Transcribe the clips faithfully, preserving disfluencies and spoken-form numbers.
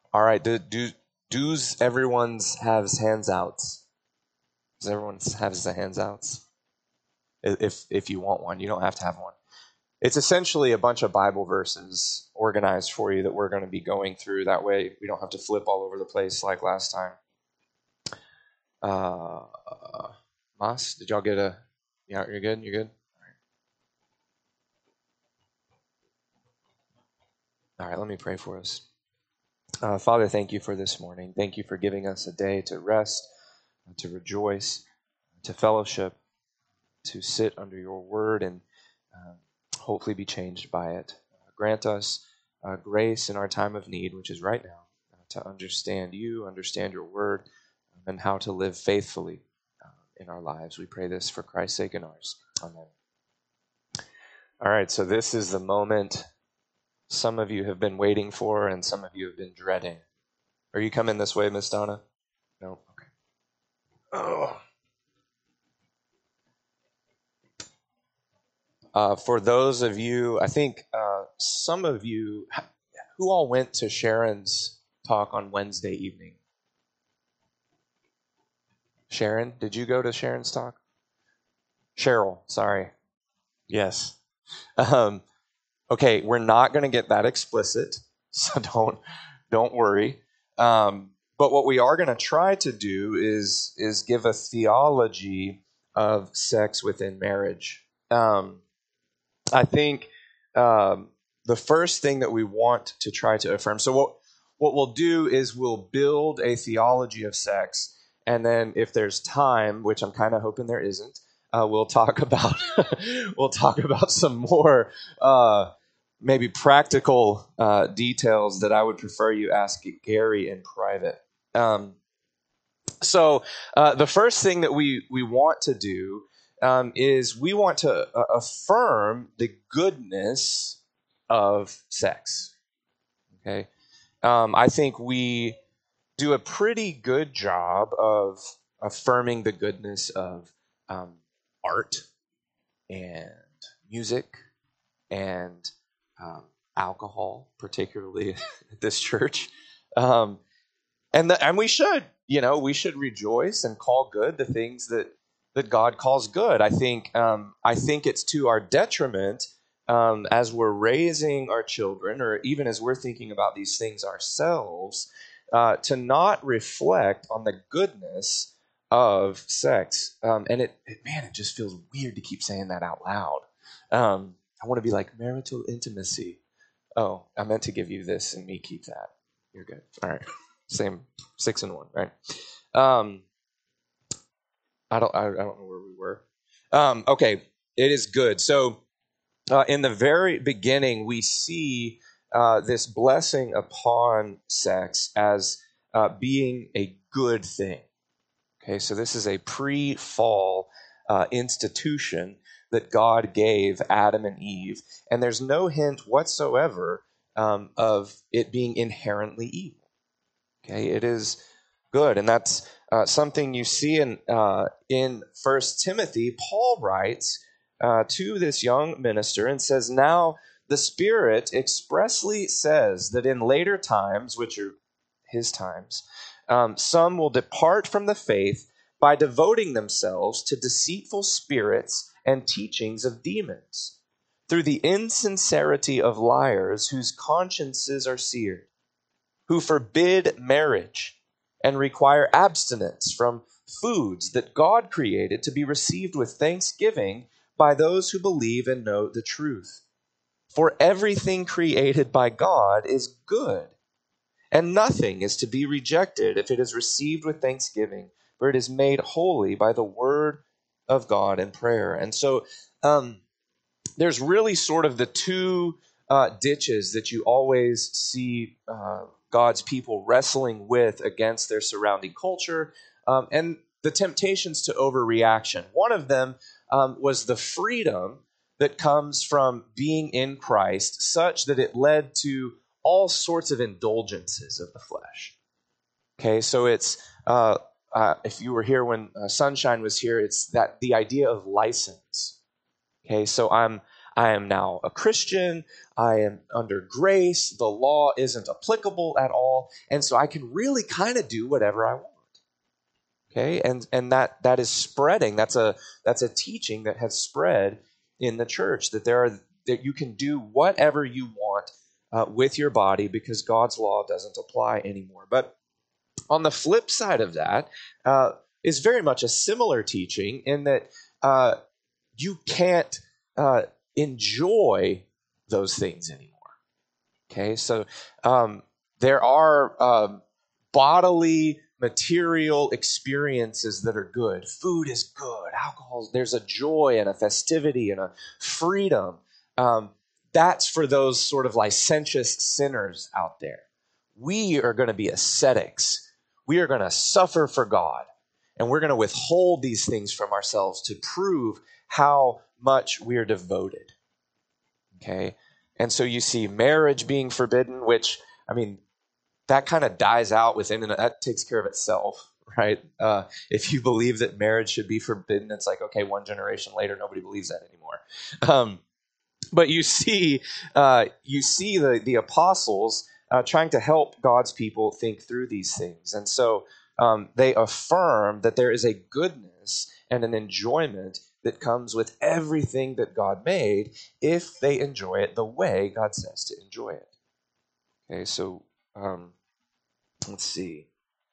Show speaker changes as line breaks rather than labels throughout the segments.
All right. Do, do does everyone's has hands outs? Does everyone have the hands outs? If if you want one, you don't have to have one. It's essentially a bunch of Bible verses organized for you that we're going to be going through. That way, we don't have to flip all over the place like last time. Uh, Mas, did y'all get a? Yeah, you're good. You're good. All right, let me pray for us. Uh, Father, thank you for this morning. Thank you for giving us a day to rest, to rejoice, to fellowship, to sit under your word and uh, hopefully be changed by it. Uh, grant us uh, grace in our time of need, which is right now, uh, to understand you, understand your word, and how to live faithfully uh, in our lives. We pray this for Christ's sake and ours. Amen. All right, so this is the moment some of you have been waiting for and some of you have been dreading. Are you coming this way, Miss Donna? No? Okay. Oh. Uh, for those of you, I think uh, some of you, who all went to Sharon's talk on Wednesday evening? Sharon, did you go to Sharon's talk? Cheryl, sorry. Yes. Um, okay, we're not going to get that explicit, so don't don't worry. Um, but what we are going to try to do is is give a theology of sex within marriage. Um, I think um, the first thing that we want to try to affirm. So what what we'll do is we'll build a theology of sex, and then if there's time, which I'm kind of hoping there isn't, uh, we'll talk about we'll talk about some more uh, maybe practical uh, details that I would prefer you ask Gary in private. Um, so uh, the first thing that we we want to do um, is we want to uh, affirm the goodness of sex. Okay, um, I think we do a pretty good job of affirming the goodness of um, art and music and um, alcohol, particularly at this church. Um, and the, and we should, you know, we should rejoice and call good the things that that God calls good. I think um, I think it's to our detriment um, as we're raising our children, or even as we're thinking about these things ourselves, uh, to not reflect on the goodness of sex. Um, and it, it, man, it just feels weird to keep saying that out loud. Um, I want to be like marital intimacy. Oh, I meant to give you this and me keep that. You're good. All right. Same six and one, right? Um, I don't I, I don't know where we were. Um, okay, it is good. So uh, in the very beginning, we see uh, this blessing upon sex as uh, being a good thing. Okay, so this is a pre-fall uh, institution that God gave Adam and Eve, and there's no hint whatsoever um, of it being inherently evil. Okay, it is good, and that's uh, something you see in uh, in First Timothy. Paul writes uh, to this young minister and says, "Now the Spirit expressly says that in later times, which are his times, um, some will depart from the faith by devoting themselves to deceitful spirits and teachings of demons, through the insincerity of liars whose consciences are seared, who forbid marriage and require abstinence from foods that God created to be received with thanksgiving by those who believe and know the truth. For everything created by God is good, and nothing is to be rejected if it is received with thanksgiving, for it is made holy by the word of God and prayer." And so um, there's really sort of the two uh, ditches that you always see uh, God's people wrestling with against their surrounding culture, um, and the temptations to overreaction. One of them um, was the freedom that comes from being in Christ, such that it led to all sorts of indulgences of the flesh. Okay, so it's, uh, uh, if you were here when uh, Sunshine was here, it's that the idea of license. Okay, so I'm I am now a Christian. I am under grace. The law isn't applicable at all. And so I can really kind of do whatever I want. Okay, and and that that is spreading. That's a that's a teaching that has spread in the church, that there are that you can do whatever you want uh, with your body because God's law doesn't apply anymore. But on the flip side of that uh, is very much a similar teaching in that uh, you can't uh, enjoy those things anymore. Okay, so um, there are um, bodily, material experiences that are good. Food is good. Alcohol, there's a joy and a festivity and a freedom. Um, that's for those sort of licentious sinners out there. We are going to be ascetics. We are going to suffer for God. And we're going to withhold these things from ourselves to prove how much we're devoted. Okay? And so you see marriage being forbidden, which, I mean, that kind of dies out within, and that takes care of itself, right? Uh, if you believe that marriage should be forbidden, it's like, okay, one generation later, nobody believes that anymore. Um, but you see, uh, you see the the apostles uh, trying to help God's people think through these things, and so um, they affirm that there is a goodness and an enjoyment that comes with everything that God made if they enjoy it the way God says to enjoy it. Okay, so. Um, Let's see.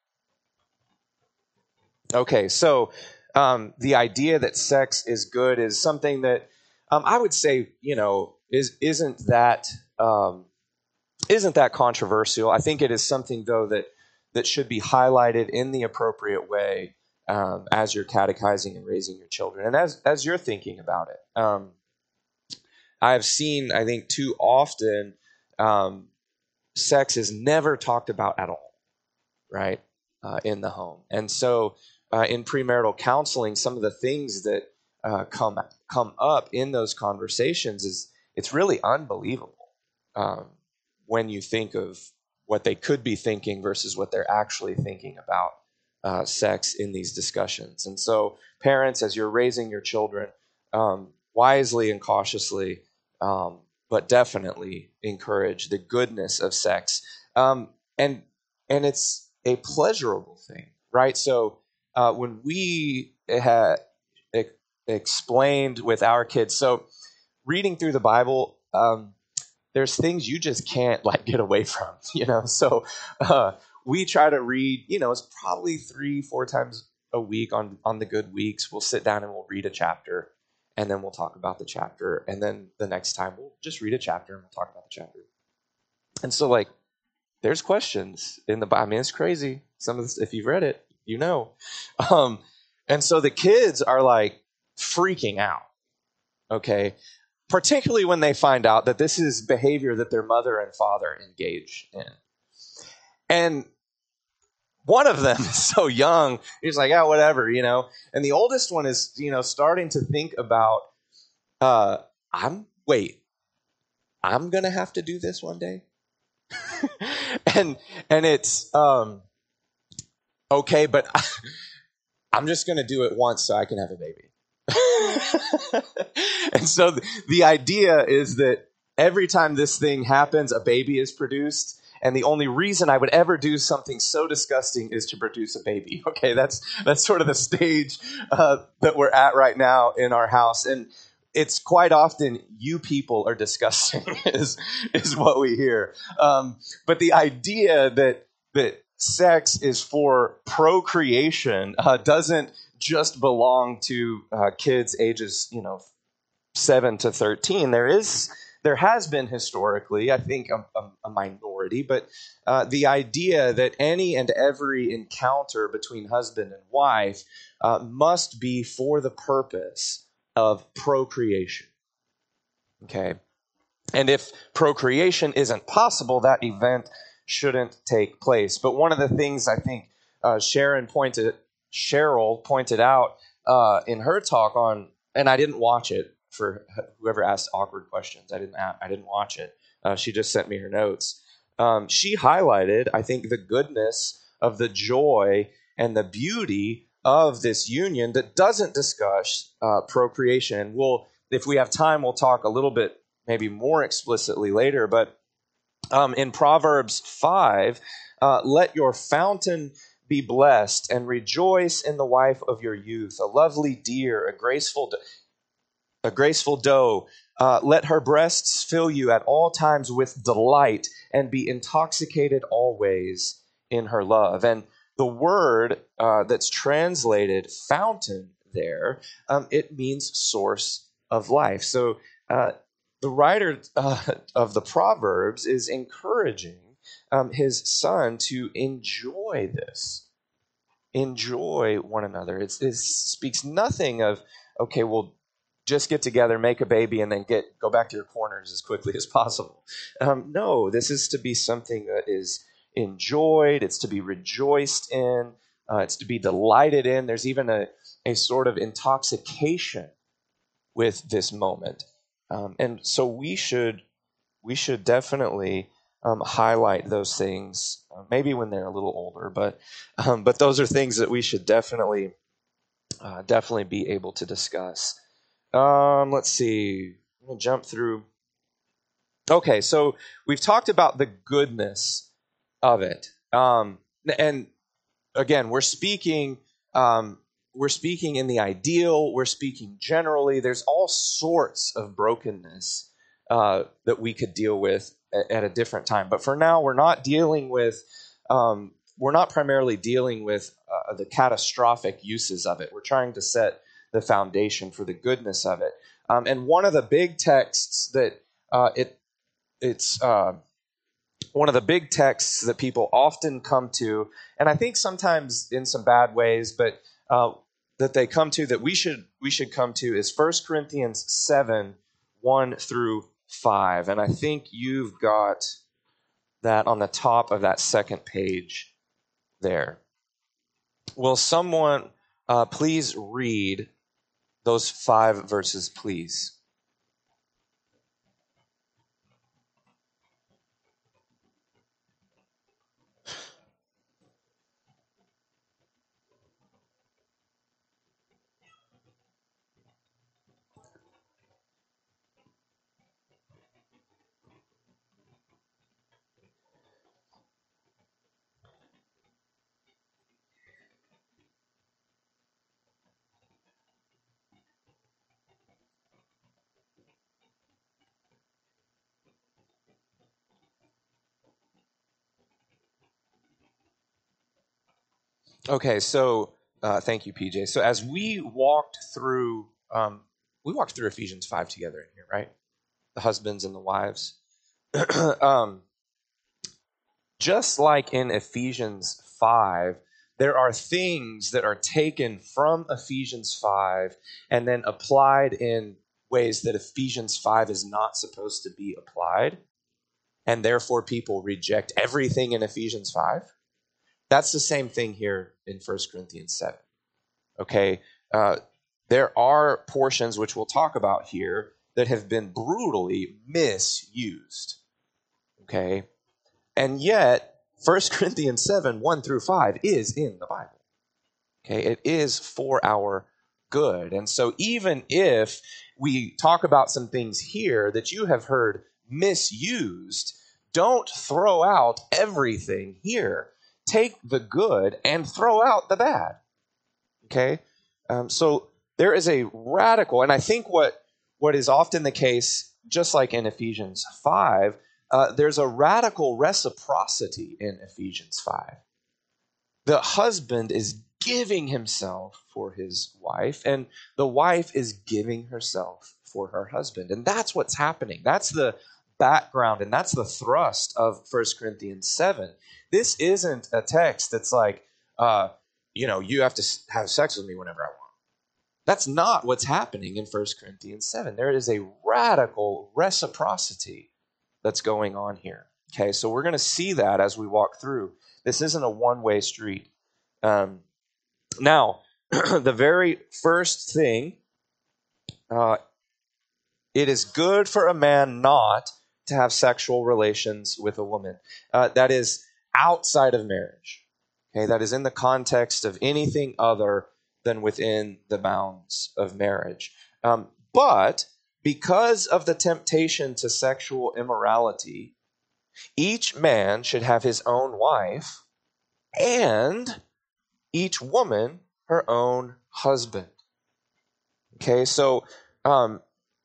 Okay, so um, the idea that sex is good is something that um, I would say, you know, is isn't that um, isn't that controversial. I think it is something though that that should be highlighted in the appropriate way um, as you're catechizing and raising your children, and as as you're thinking about it. Um, I've seen, I think, too often, um, sex is never talked about at all. Right, uh, in the home. And so uh, in premarital counseling, some of the things that uh, come come up in those conversations is it's really unbelievable um, when you think of what they could be thinking versus what they're actually thinking about uh, sex in these discussions. And so parents, as you're raising your children, um, wisely and cautiously, um, but definitely encourage the goodness of sex. Um, and and it's a pleasurable thing, right? So uh, when we had e- explained with our kids, so reading through the Bible, um, there's things you just can't like get away from, you know? So uh, we try to read, you know, it's probably three, four times a week on, on the good weeks. We'll sit down and we'll read a chapter, and then we'll talk about the chapter. And then the next time we'll just read a chapter and we'll talk about the chapter. And so like, there's questions in the Bible. I mean, it's crazy. Some of this, if you've read it, you know. Um, and so the kids are like freaking out, okay? Particularly when they find out that this is behavior that their mother and father engage in. And one of them is so young, he's like, yeah, whatever, you know. And the oldest one is, you know, starting to think about, uh, I'm, wait, I'm going to have to do this one day? and and it's um, okay, but I, I'm just going to do it once so I can have a baby. And so the, the idea is that every time this thing happens, a baby is produced. And the only reason I would ever do something so disgusting is to produce a baby. Okay, that's that's sort of the stage uh, that we're at right now in our house. And it's quite often you people are disgusting is is what we hear. Um, but the idea that that sex is for procreation uh, doesn't just belong to uh, kids ages, you know, seven to thirteen. There is there has been historically, I think, a, a, a minority, but uh, the idea that any and every encounter between husband and wife uh, must be for the purpose of procreation. Okay. And if procreation isn't possible, that event shouldn't take place. But one of the things I think uh, Sharon pointed, Cheryl pointed out uh, in her talk on, and I didn't watch it for whoever asked awkward questions. I didn't. I didn't watch it. Uh, she just sent me her notes. Um, she highlighted, I think, the goodness of the joy and the beauty of this union that doesn't discuss uh, procreation. We'll if we have time, we'll talk a little bit, maybe more explicitly later. But um, in Proverbs five, uh, let your fountain be blessed and rejoice in the wife of your youth, a lovely deer, a graceful, a graceful doe. Uh, let her breasts fill you at all times with delight and be intoxicated always in her love. And the word uh, that's translated fountain there, um, it means source of life. So uh, the writer uh, of the Proverbs is encouraging um, his son to enjoy this, enjoy one another. It's, it speaks nothing of, okay, well, just get together, make a baby, and then get go back to your corners as quickly as possible. Um, no, this is to be something that is enjoyed. It's to be rejoiced in. Uh, it's to be delighted in. There's even a, a sort of intoxication with this moment. Um, and so we should we should definitely um, highlight those things, uh, maybe when they're a little older, but um, but those are things that we should definitely uh, definitely be able to discuss. Um, let's see. I'm going to jump through. Okay, so we've talked about the goodness of it. Um, and again, we're speaking um, we're speaking in the ideal, we're speaking generally. There's all sorts of brokenness uh, that we could deal with at, at a different time. But for now, we're not dealing with um, we're not primarily dealing with uh, the catastrophic uses of it. We're trying to set the foundation for the goodness of it. Um, and one of the big texts that uh, it it's uh, one of the big texts that people often come to, and I think sometimes in some bad ways, but uh, that they come to that we should we should come to is First Corinthians seven, one through five. And I think you've got that on the top of that second page there. Will someone uh, please read those five verses, please? Okay, so uh, thank you, P J. So as we walked through, um, we walked through Ephesians five together in here, right? The husbands and the wives. um, just like in Ephesians five, there are things that are taken from Ephesians five and then applied in ways that Ephesians five is not supposed to be applied, and therefore people reject everything in Ephesians five. That's the same thing here in First Corinthians seven. Okay, uh, there are portions which we'll talk about here that have been brutally misused. Okay, and yet First Corinthians seven, one through five is in the Bible. Okay, it is for our good. And so even if we talk about some things here that you have heard misused, don't throw out everything here. Take the good and throw out the bad. Okay? Um, so there is a radical, and I think what, what is often the case, just like in Ephesians five, uh, there's a radical reciprocity in Ephesians five. The husband is giving himself for his wife, and the wife is giving herself for her husband. And that's what's happening. That's the background, and that's the thrust of First Corinthians seven. This isn't a text that's like, uh, you know, you have to have sex with me whenever I want. That's not what's happening in First Corinthians seven. There is a radical reciprocity that's going on here. Okay, so we're going to see that as we walk through. This isn't a one-way street. Um, now, the very first thing, uh, it is good for a man not to have sexual relations with a woman. Uh, that is outside of marriage. Okay, that is in the context of anything other than within the bounds of marriage. Um, but because of the temptation to sexual immorality, each man should have his own wife and each woman her own husband. Okay, so um,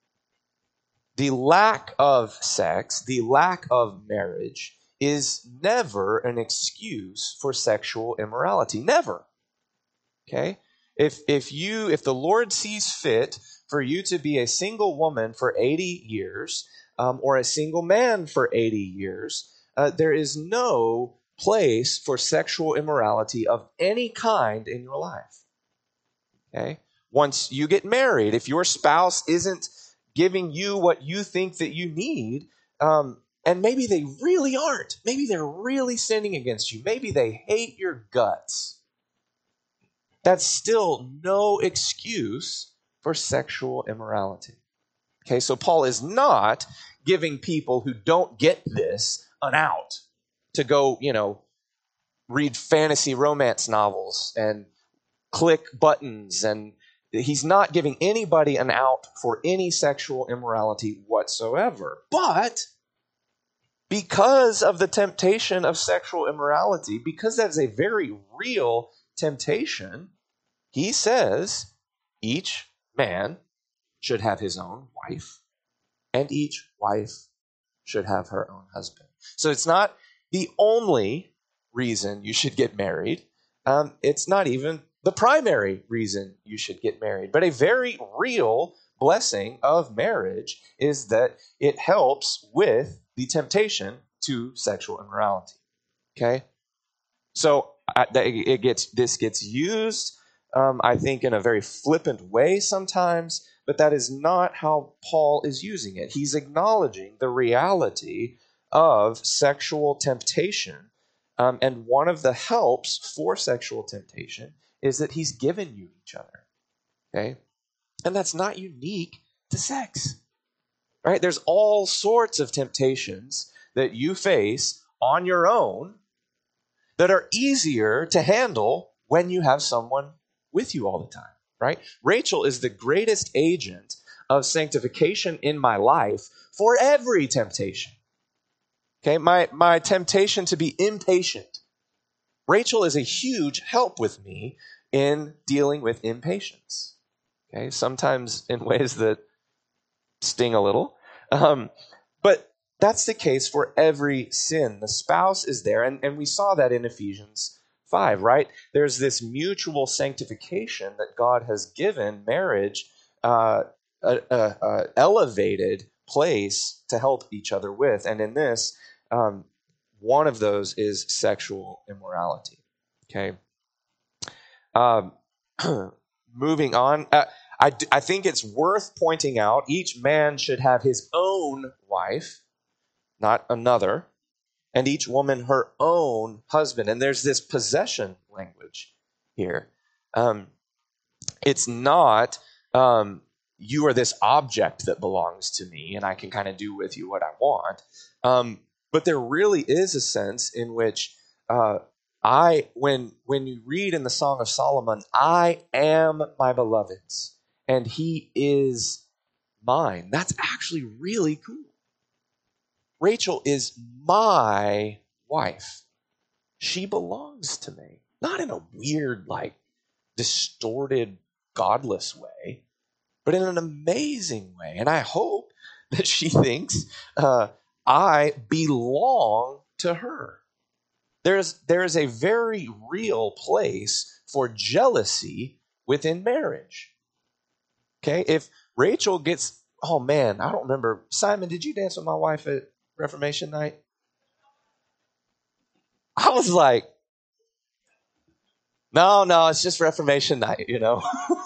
the lack of sex, the lack of marriage is never an excuse for sexual immorality. Never. Okay? If if you if the Lord sees fit for you to be a single woman for eighty years, um, or a single man for eighty years, uh, there is no place for sexual immorality of any kind in your life. Okay? Once you get married, if your spouse isn't giving you what you think that you need, um, and maybe they really aren't, maybe they're really sinning against you, maybe they hate your guts, that's still no excuse for sexual immorality. Okay, so Paul is not giving people who don't get this an out to go, you know, read fantasy romance novels and click buttons, and he's not giving anybody an out for any sexual immorality whatsoever. But because of the temptation of sexual immorality, because that is a very real temptation, he says each man should have his own wife, and each wife should have her own husband. So it's not the only reason you should get married. Um, it's not even the primary reason you should get married. But a very real blessing of marriage is that it helps with the temptation to sexual immorality. Okay? So I, it gets this gets used, um, I think, in a very flippant way sometimes, but that is not how Paul is using it. He's acknowledging the reality of sexual temptation, um, and one of the helps for sexual temptation is that he's given you each other. Okay? And that's not unique to sex. Right? There's all sorts of temptations that you face on your own that are easier to handle when you have someone with you all the time, right? Rachel is the greatest agent of sanctification in my life for every temptation. Okay, my, my temptation to be impatient. Rachel is a huge help with me in dealing with impatience. Okay, sometimes in ways that sting a little. Um, but that's the case for every sin. The spouse is there, and, and we saw that in Ephesians five, right? There's this mutual sanctification that God has given marriage uh, a, a, a elevated place to help each other with. And in this, um, one of those is sexual immorality. Okay. Um, moving on. Uh, I, I think it's worth pointing out each man should have his own wife, not another, and each woman her own husband. And there's this possession language here. Um, it's not um, you are this object that belongs to me and I can kind of do with you what I want. Um, but there really is a sense in which uh, I, when when you read in the Song of Solomon, I am my beloved's and he is mine. That's actually really cool. Rachel is my wife. She belongs to me. Not in a weird, like, distorted, godless way, but in an amazing way. And I hope that she thinks uh, I belong to her. There's, there is a very real place for jealousy within marriage. Okay? If Rachel gets, oh man, I don't remember. Simon, did you dance with my wife at Reformation night? I was like, no, no, it's just Reformation night, you know.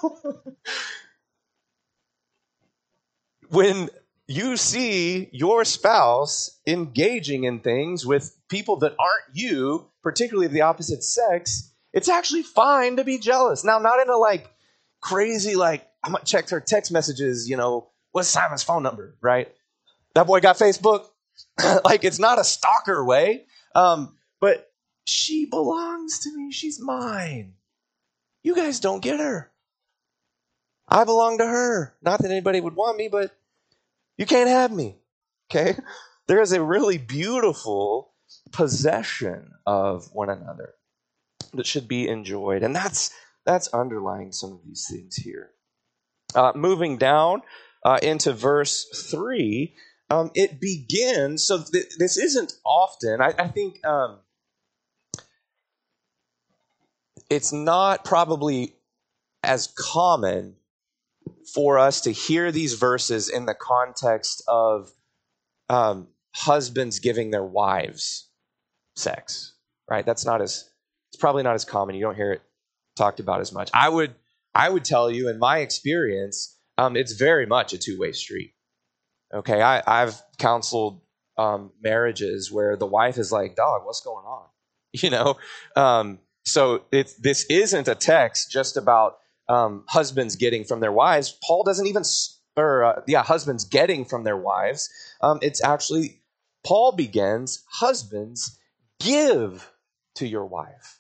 When you see your spouse engaging in things with people that aren't you, particularly of the opposite sex, it's actually fine to be jealous. Now, not in a like crazy, like, I'm going to check her text messages, you know, what's Simon's phone number, right? That boy got Facebook. Like, it's not a stalker way. Um, but she belongs to me. She's mine. You guys don't get her. I belong to her. Not that anybody would want me, but You can't have me. Okay? There is a really beautiful possession of one another that should be enjoyed. And that's that's underlying some of these things here. Uh, moving down uh, into verse three, um, it begins, so th- this isn't often, I, I think um, it's not probably as common for us to hear these verses in the context of um, husbands giving their wives sex, right? That's not as, it's probably not as common. You don't hear it talked about as much. I would, I would tell you, in my experience, um, it's very much a two-way street. Okay, I, I've counseled um, marriages where the wife is like, "Dog, what's going on?" You know, um, so it, this isn't a text just about um, husbands getting from their wives. Paul doesn't even, or uh, yeah, husbands getting from their wives. Um, it's actually, Paul begins, husbands, give to your wife.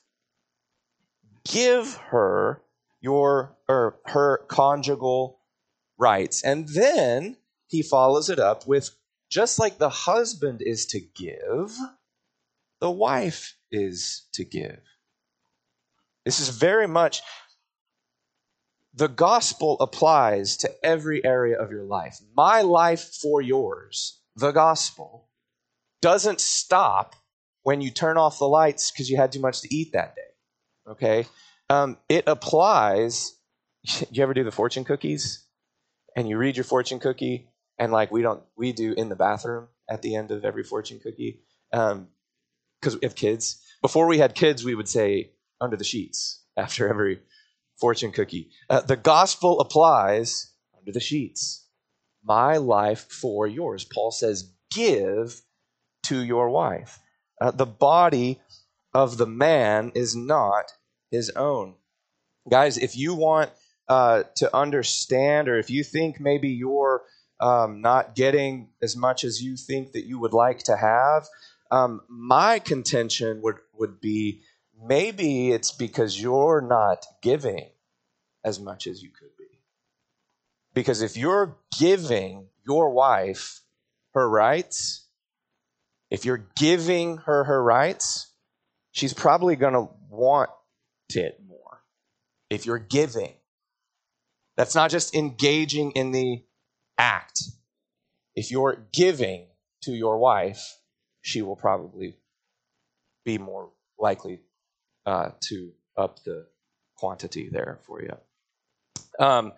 Give her your or her conjugal rights. And then he follows it up with, just like the husband is to give, the wife is to give. This is very much, the gospel applies to every area of your life. My life for yours, the gospel, doesn't stop when you turn off the lights because you had too much to eat that day. Okay? Um, it applies. You ever do the fortune cookies? And you read your fortune cookie, and like we don't, we do in the bathroom at the end of every fortune cookie. Um, because we have kids. Before we had kids, we would say under the sheets after every fortune cookie. Uh, the gospel applies under the sheets. My life for yours. Paul says, give to your wife. Uh, the body of the man is not his own. Guys, if you want uh, to understand, or if you think maybe you're um, not getting as much as you think that you would like to have, um, my contention would, would be maybe it's because you're not giving as much as you could be. Because if you're giving your wife her rights, if you're giving her her rights, she's probably going to want it more. If you're giving, that's not just engaging in the act. If you're giving to your wife, she will probably be more likely uh, to up the quantity there for you. Um,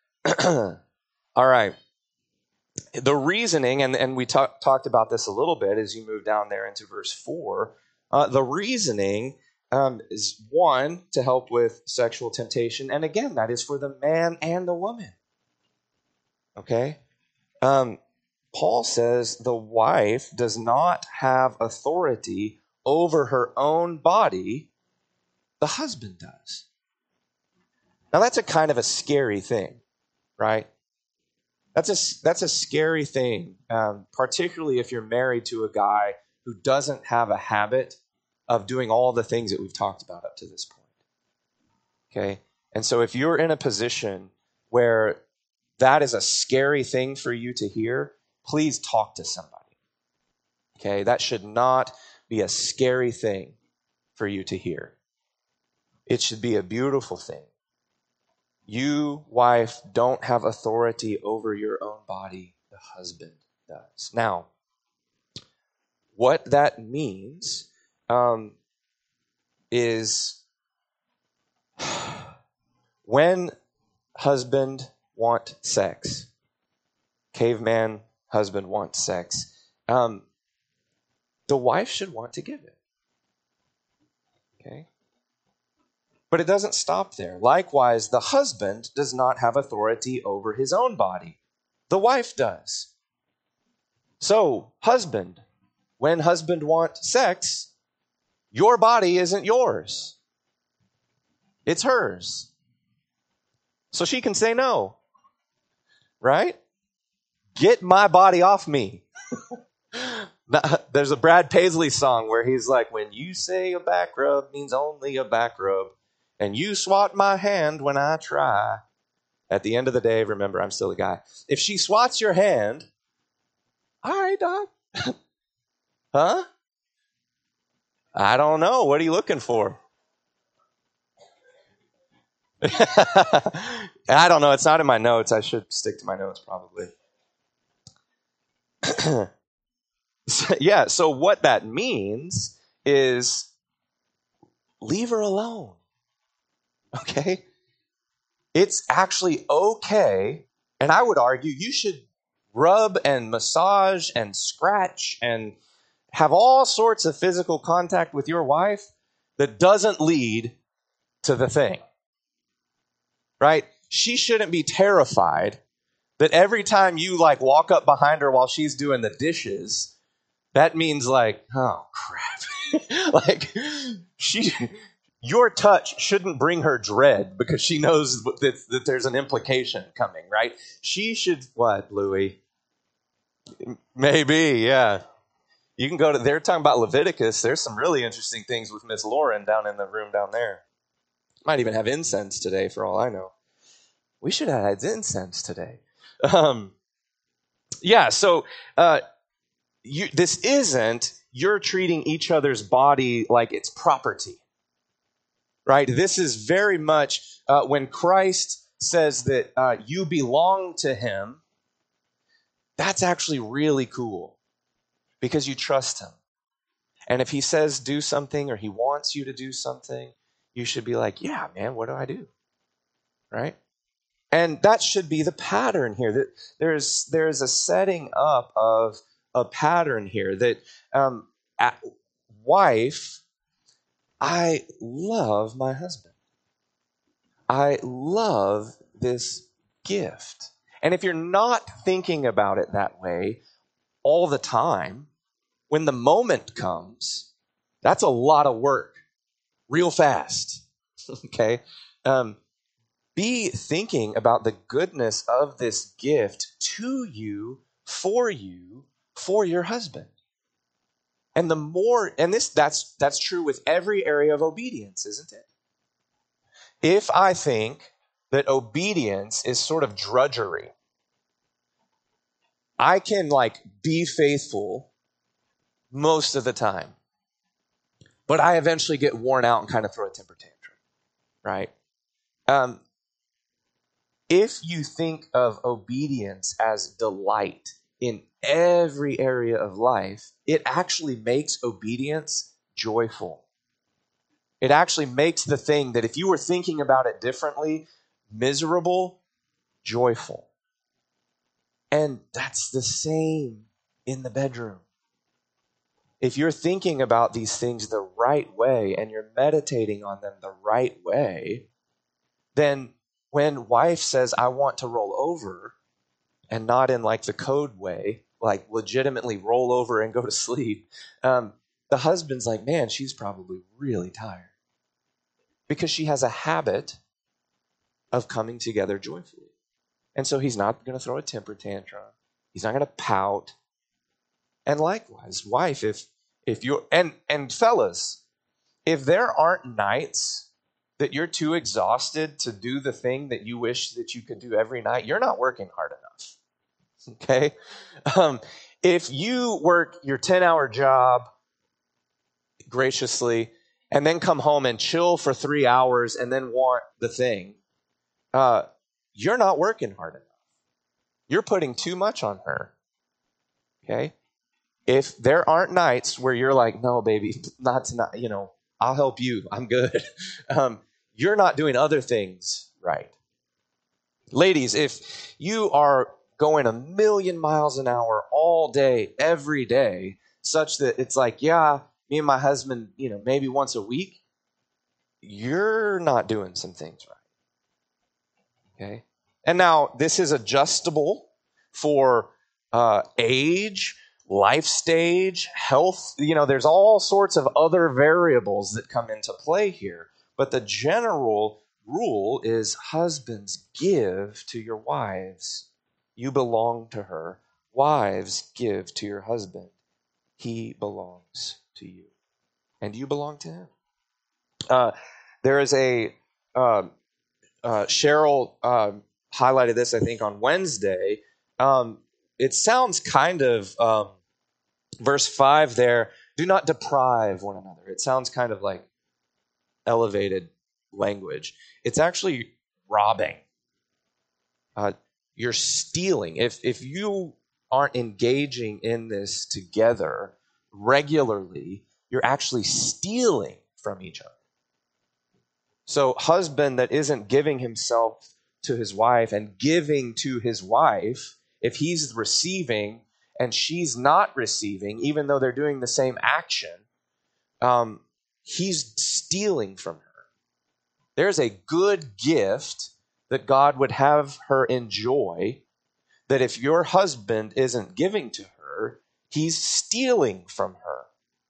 all right. The reasoning, and, and we talk, talked about this a little bit as you move down there into verse four. Uh, the reasoning um, is, one, to help with sexual temptation. And again, that is for the man and the woman. Okay? Um, Paul says the wife does not have authority over her own body. The husband does. Now, that's a kind of a scary thing, right? That's a, that's a scary thing, um, particularly if you're married to a guy who doesn't have a habit of doing all the things that we've talked about up to this point. Okay? And so if you're in a position where that is a scary thing for you to hear, please talk to somebody. Okay? That should not be a scary thing for you to hear. It should be a beautiful thing. You, wife, don't have authority over your own body. The husband does. Now, what that means um, is when husband want sex, caveman husband wants sex, um, the wife should want to give it. Okay? But it doesn't stop there. Likewise, the husband does not have authority over his own body. The wife does. So, husband, when husband wants sex, your body isn't yours. It's hers. So she can say no. Right? Get my body off me. There's a Brad Paisley song where he's like, when you say a back rub means only a back rub, and you swat my hand when I try. At the end of the day, remember, I'm still a guy. If she swats your hand, All right, Doc. Huh? I don't know. What are you looking for? I don't know. It's not in my notes. I should stick to my notes probably. So, yeah, so what that means is leave her alone. Okay? It's actually okay, and I would argue you should rub and massage and scratch and have all sorts of physical contact with your wife that doesn't lead to the thing. Right? She shouldn't be terrified that every time you like walk up behind her while she's doing the dishes, that means like, oh crap. Like she your touch shouldn't bring her dread because she knows that, that there's an implication coming, right? She should what, Louis? Maybe, yeah. You can go to, they're talking about Leviticus. There's some really interesting things with Miss Lauren down in the room down there. Might even have incense today for all I know. We should have had incense today. Um, yeah, so uh, you, this isn't you're treating each other's body like it's property, right? This is very much uh, when Christ says that uh, you belong to him, that's actually really cool because you trust him. And if he says do something or he wants you to do something, you should be like, yeah, man, what do I do? Right? And that should be the pattern here. That there's there's a setting up of a pattern here that um, at, wife, I love my husband. I love this gift. And if you're not thinking about it that way all the time, when the moment comes, that's a lot of work, real fast. Okay? Um, be thinking about the goodness of this gift to you, for you, for your husband. And the more, and this that's that's true with every area of obedience, isn't it? If I think that obedience is sort of drudgery, I can like be faithful most of the time, but I eventually get worn out and kind of throw a temper tantrum, right? Um, if you think of obedience as delight in every area of life, it actually makes obedience joyful. It actually makes the thing that if you were thinking about it differently, miserable, joyful. And that's the same in the bedroom. If you're thinking about these things the right way and you're meditating on them the right way, then when wife says, I want to roll over, and not in like the code way, like legitimately roll over and go to sleep, um, the husband's like, man, she's probably really tired. Because she has a habit of coming together joyfully. And so he's not going to throw a temper tantrum. He's not going to pout. And likewise, wife, if if you're and and fellas, if there aren't nights that you're too exhausted to do the thing that you wish that you could do every night, you're not working hard enough. Okay? Um, if you work your ten-hour job graciously and then come home and chill for three hours and then want the thing, uh, you're not working hard enough. You're putting too much on her. Okay? If there aren't nights where you're like, no, baby, not tonight, you know, I'll help you. I'm good. Um, you're not doing other things right. Ladies, if you are going a million miles an hour all day, every day, such that it's like, yeah, me and my husband, you know, maybe once a week, you're not doing some things right. Okay? And now this is adjustable for uh, age, life stage, health. You know, there's all sorts of other variables that come into play here. But the general rule is husbands, give to your wives. You belong to her. Wives, give to your husband. He belongs to you. And you belong to him. Uh, there is a, uh, uh, Cheryl uh, highlighted this, I think, on Wednesday. Um, it sounds kind of, um, verse five there, do not deprive one another. It sounds kind of like elevated language. It's actually robbing. Uh, you're stealing. If, if you aren't engaging in this together regularly, you're actually stealing from each other. So, husband that isn't giving himself to his wife and giving to his wife, if he's receiving and she's not receiving, even though they're doing the same action, um, he's stealing from her. There's a good gift that God would have her enjoy, that if your husband isn't giving to her, he's stealing from her.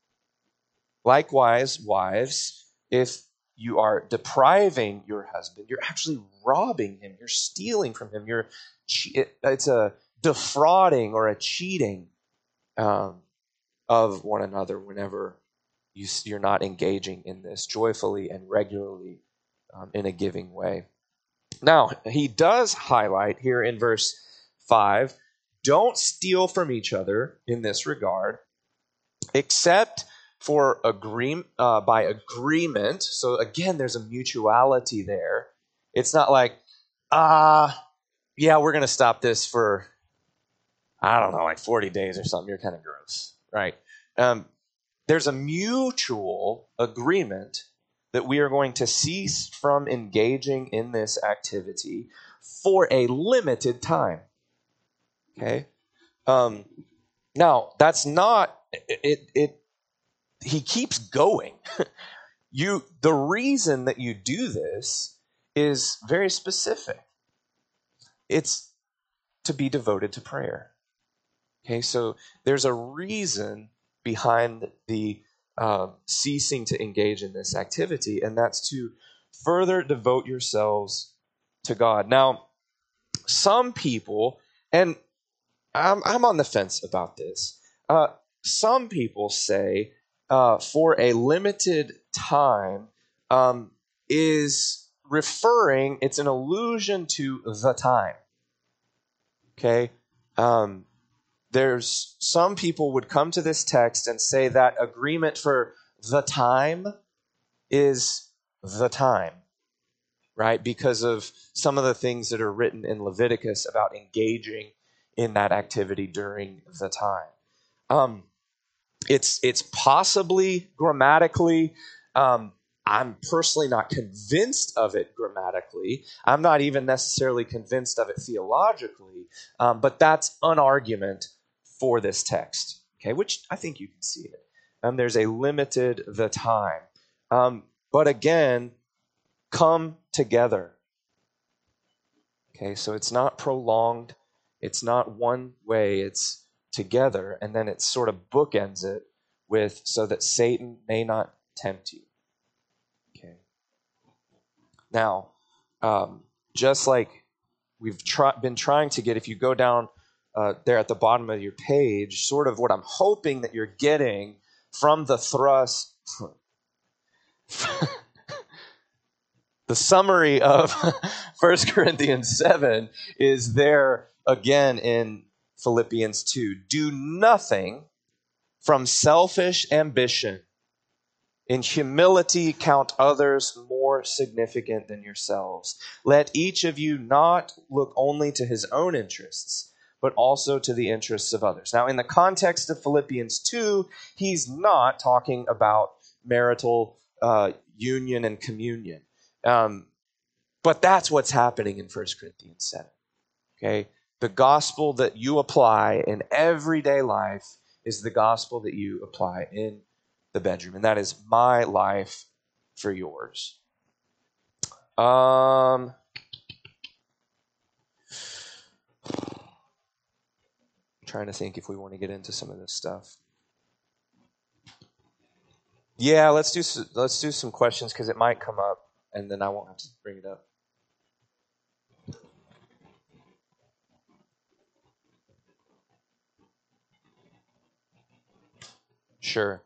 Likewise, wives, if you are depriving your husband, you're actually robbing him. You're stealing from him. You're it's a defrauding or a cheating um, of one another whenever you, you're not engaging in this joyfully and regularly um, in a giving way. Now, he does highlight here in verse five, don't steal from each other in this regard, except for agree, uh, by agreement. So again, there's a mutuality there. It's not like, ah, uh, yeah, we're going to stop this for, I don't know, like forty days or something. You're kind of gross, right? Um, there's a mutual agreement that we are going to cease from engaging in this activity for a limited time. Okay? Um, now, that's not, it, it, it he keeps going. You, the reason that you do this is very specific. It's to be devoted to prayer. Okay, so there's a reason behind the uh, ceasing to engage in this activity, and that's to further devote yourselves to God. Now, some people, and I'm, I'm on the fence about this, uh, some people say uh, for a limited time um, is referring, it's an allusion to the time. Okay? Um, there's some people would come to this text and say that agreement for the time is the time, right? Because of some of the things that are written in Leviticus about engaging in that activity during the time. Um, it's it's possibly grammatically. Um, I'm personally not convinced of it grammatically. I'm not even necessarily convinced of it theologically. Um, but that's an argument for this text, okay? Which I think you can see it. Um, there's a limited the time, um, but again, come together. Okay, so it's not prolonged. It's not one way. It's together, and then it sort of bookends it with so that Satan may not tempt you. Okay. Now, um, just like we've try- been trying to get, if you go down uh, there at the bottom of your page, sort of what I'm hoping that you're getting from the thrust, the summary of First Corinthians seven is there again in Philippians two. Do nothing from selfish ambition. In humility, count others more significant than yourselves. Let each of you not look only to his own interests, but also to the interests of others. Now, in the context of Philippians two, he's not talking about marital uh, union and communion. Um, but that's what's happening in First Corinthians seven. Okay? The gospel that you apply in everyday life is the gospel that you apply in the bedroom. And that is my life for yours. Um, trying to think if we want to get into some of this stuff. Yeah, let's do let's do some questions because it might come up, and then I won't have to bring it up. Sure.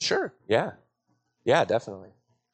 Sure. Yeah. Yeah, definitely.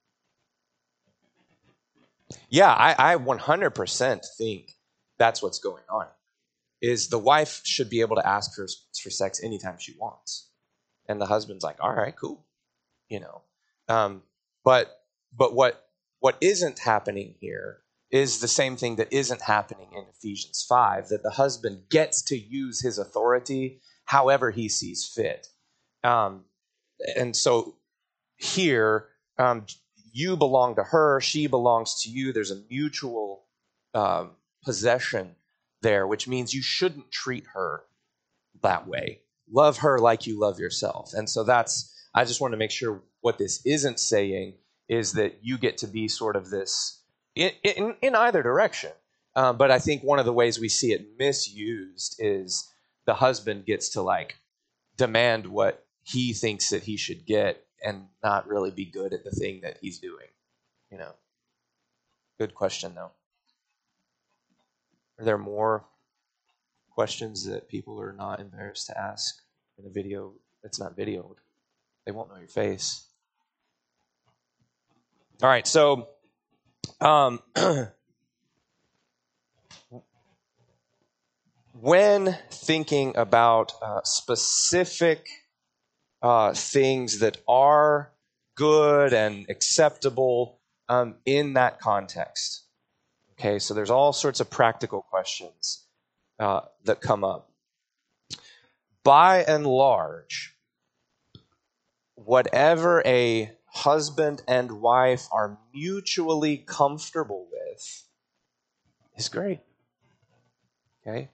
Yeah, I, I one hundred percent think that's what's going on. Is the wife should be able to ask for, for sex anytime she wants. And the husband's like, all right, cool. You know. Um, but but what what isn't happening here is the same thing that isn't happening in Ephesians five, that the husband gets to use his authority however he sees fit. Um, and so here, um, you belong to her, she belongs to you. There's a mutual um, possession there, which means you shouldn't treat her that way. Love her like you love yourself. And so that's, I just want to make sure what this isn't saying is that you get to be sort of this in, in, in either direction. Um, but I think one of the ways we see it misused is the husband gets to like demand what he thinks that he should get and not really be good at the thing that he's doing. You know, good question though. Are there more questions that people are not embarrassed to ask in a video that's not videoed? They won't know your face. All right, so um, when thinking about uh, specific uh, things that are good and acceptable um, in that context, okay, so there's all sorts of practical questions uh, that come up. By and large, whatever a husband and wife are mutually comfortable with is great. Okay?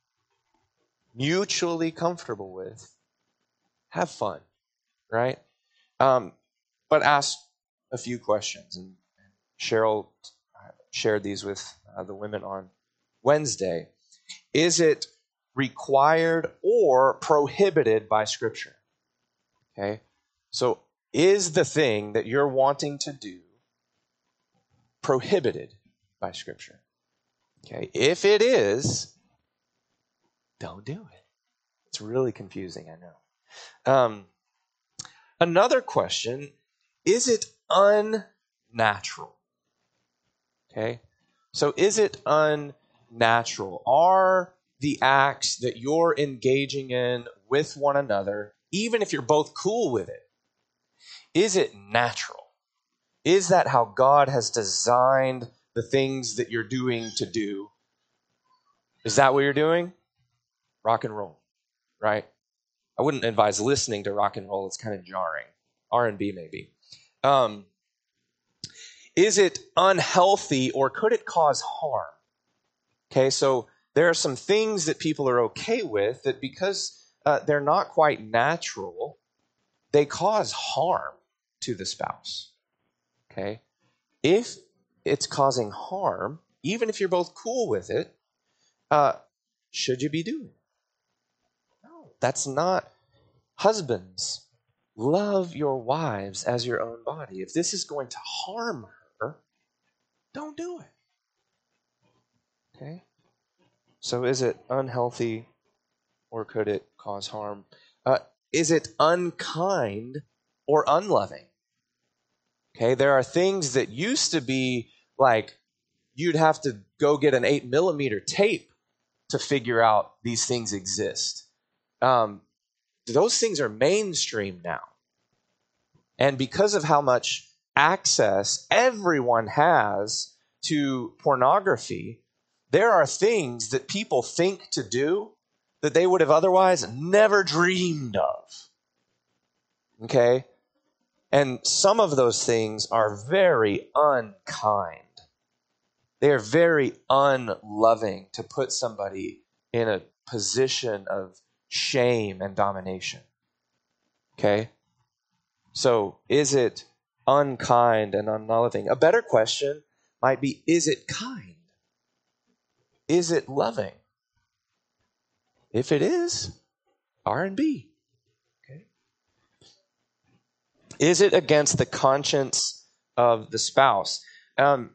Mutually comfortable with. Have fun, right? Um, but ask a few questions. And Cheryl shared these with uh, the women on Wednesday. Is it required or prohibited by Scripture? Okay? So is the thing that you're wanting to do prohibited by Scripture? Okay, if it is, don't do it. It's really confusing, I know. Um, another question, is it unnatural? Okay, so is it unnatural? Are the acts that you're engaging in with one another, even if you're both cool with it, is it natural? Is that how God has designed the things that you're doing to do? Is that what you're doing? Rock and roll, right? I wouldn't advise listening to rock and roll. It's kind of jarring. R and B maybe. Um, is it unhealthy or could it cause harm? Okay, so there are some things that people are okay with that because uh, they're not quite natural, they cause harm to the spouse. Okay? If it's causing harm, even if you're both cool with it, uh, should you be doing it? No, that's not. Husbands, love your wives as your own body. If this is going to harm her, don't do it. Okay? So is it unhealthy or could it cause harm? Uh, is it unkind or unloving? Okay, there are things that used to be like you'd have to go get an eight millimeter tape to figure out these things exist. Um, those things are mainstream now. And because of how much access everyone has to pornography, there are things that people think to do that they would have otherwise never dreamed of. Okay? And some of those things are very unkind. They are very unloving to put somebody in a position of shame and domination. Okay? So, is it unkind and unloving? A better question might be, is it kind? Is it loving? If it is, R and B. Okay. Is it against the conscience of the spouse? Um,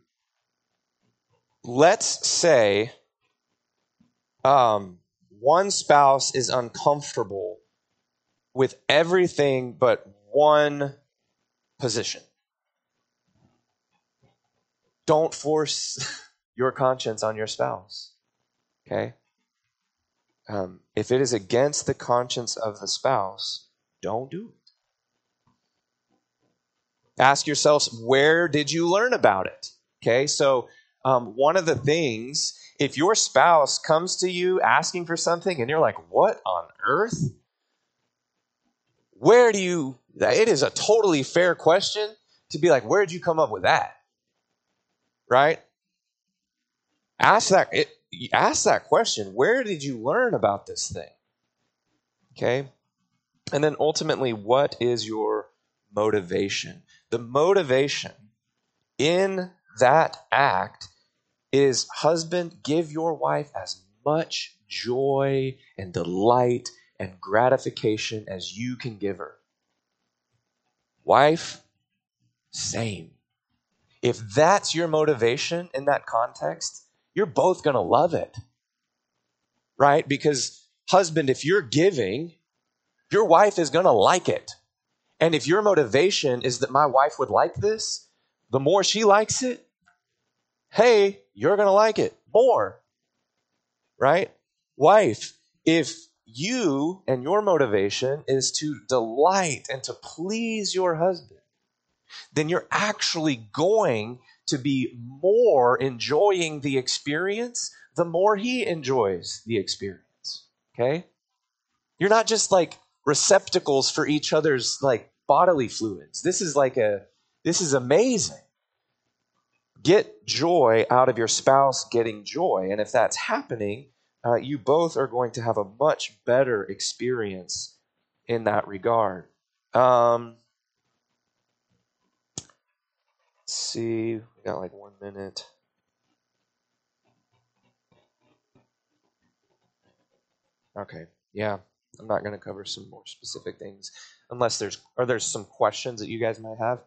let's say um, one spouse is uncomfortable with everything but one position. Don't force your conscience on your spouse, okay? Um, if it is against the conscience of the spouse, don't do it. Ask yourselves, where did you learn about it? Okay, so um, one of the things, if your spouse comes to you asking for something and you're like, what on earth? Where do you, it is a totally fair question to be like, where did you come up with that? Right? Ask that, it, ask that question. Where did you learn about this thing? Okay. And then ultimately, what is your motivation? The motivation in that act is, husband, give your wife as much joy and delight and gratification as you can give her. Wife, same. If that's your motivation in that context, you're both going to love it, right? Because husband, if you're giving, your wife is going to like it. And if your motivation is that my wife would like this, the more she likes it, hey, you're going to like it more, right? Wife, if you and your motivation is to delight and to please your husband, then you're actually going to be more enjoying the experience the more he enjoys the experience, okay? You're not just like receptacles for each other's like bodily fluids. This is like a, this is amazing. Get joy out of your spouse getting joy. And if that's happening, uh, you both are going to have a much better experience in that regard. Um, let's see, we got like one minute. Okay, yeah, I'm not going to cover some more specific things unless there's, are there some questions that you guys might have?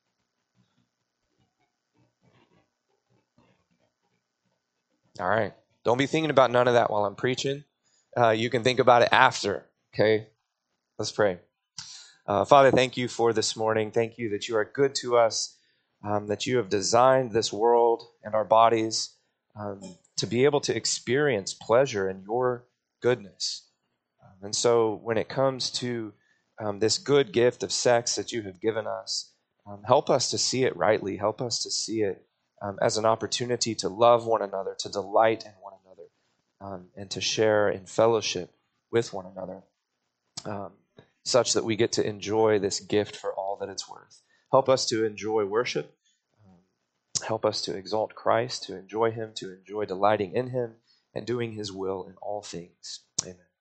All right. Don't be thinking about none of that while I'm preaching. Uh, you can think about it after, okay? Let's pray. Uh, Father, thank you for this morning. Thank you that you are good to us, um, that you have designed this world and our bodies um, to be able to experience pleasure in your goodness. Um, and so when it comes to um, this good gift of sex that you have given us, um, help us to see it rightly. Help us to see it um, as an opportunity to love one another, to delight in one another, um, and to share in fellowship with one another. Um, such that we get to enjoy this gift for all that it's worth. Help us to enjoy worship. Um, help us to exalt Christ, to enjoy him, to enjoy delighting in him, and doing his will in all things. Amen.